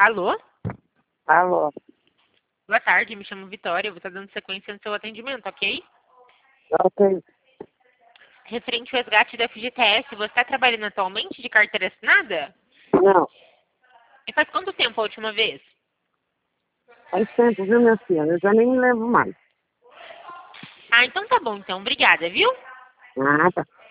Alô? Alô, Boa tarde, me chamo Vitória, eu vou estar dando sequência no seu atendimento, ok? ok. Referente ao resgate da FGTS, você está trabalhando atualmente de carteira assinada? Não, E faz quanto tempo a última vez? faz tempo, viu, minha filha? Eu já nem me lembro mais. Ah, então tá bom, então. Obrigada, viu? Nada.